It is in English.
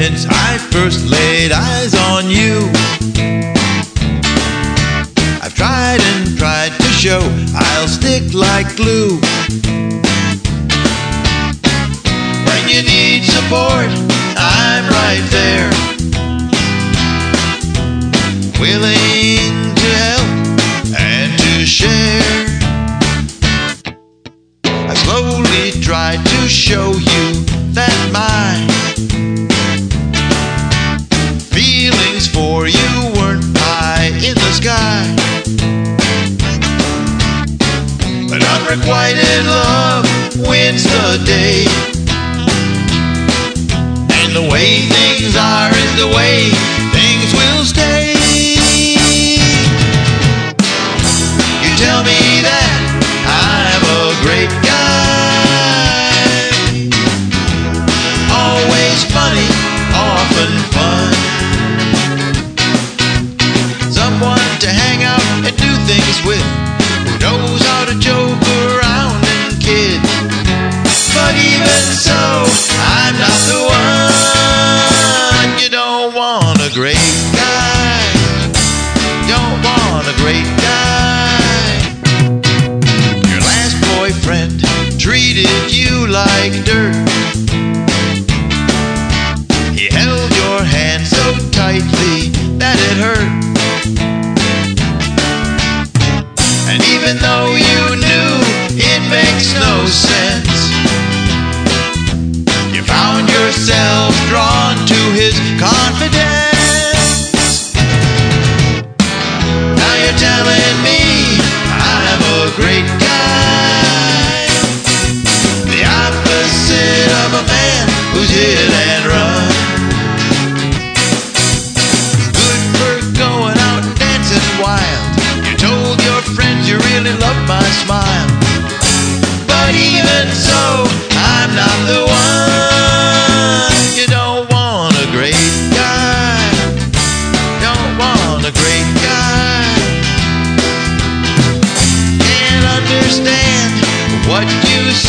since I first laid eyes on you. I've tried and tried to show I'll stick like glue. When you need support, I'm right there, willing to help and to share. I slowly tried to show you that my feelings for you weren't high in the sky. But unrequited love wins the day, and the way things are is the way things will stay. You tell me that I'm a great guy, always funny, often fun, someone to hang out and do things with, who knows how to joke around and kid. But even so, I'm not the one. You don't want a great guy, don't want a great guy. Your last boyfriend treated you like dirt. He held your hand so tightly that it hurt. And even though you knew it makes no sense, you found yourself drawn to his confidence. Now you're telling me I'm a great guy, the opposite of a man who's hit and run. Good for going out and dancing wild. You told your friends you really loved my smile. But even so, I'm not the one. You don't want a great guy, don't want a great guy. Can't understand what you